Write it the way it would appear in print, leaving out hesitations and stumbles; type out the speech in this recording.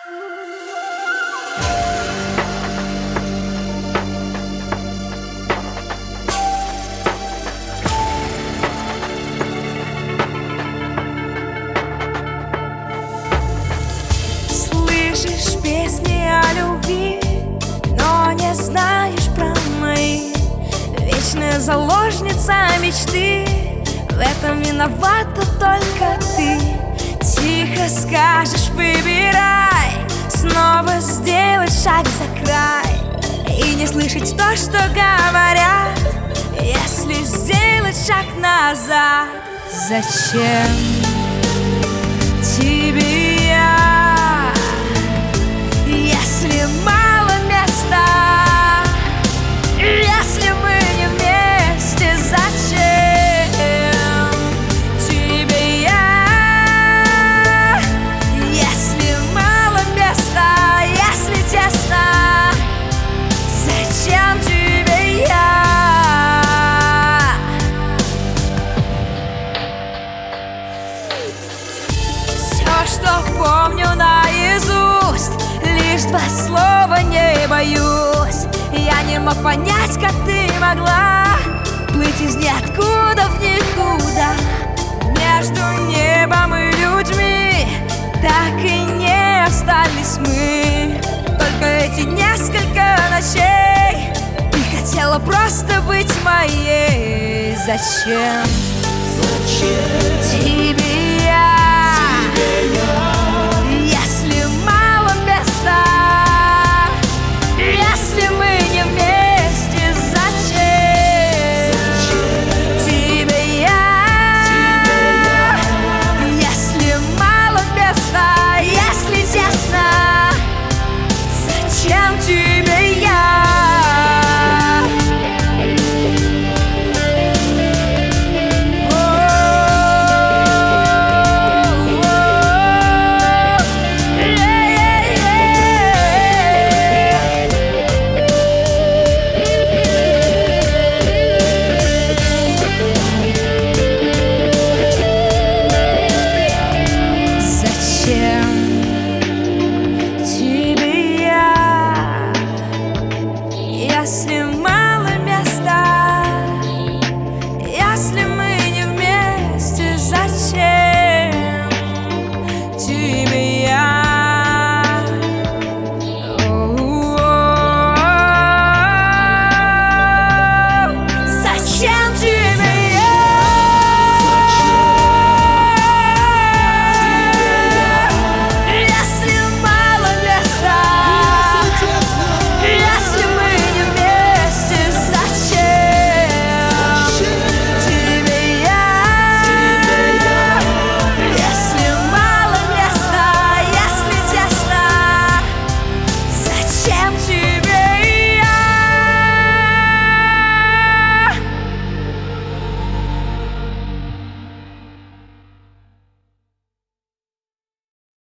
Слышишь песни о любви, но не знаешь про мои. Вечная заложница мечты, в этом виновата только ты. Тихо скажешь, выбирай, снова сделать шаг за край и не слышать то, что говорят. Если сделать шаг назад, зачем тебе я, если мало места? Если мы не вместе, зачем тебе я? Если мало места, если тесно, зачем тебе я? Все, что помню наизусть, лишь два слова, не боюсь. Я не мог понять, как ты могла плыть из ниоткуда в никуда. Между небом и людьми так и не остались мы. Только эти несколько ночей ты хотела просто быть моей. Зачем тебе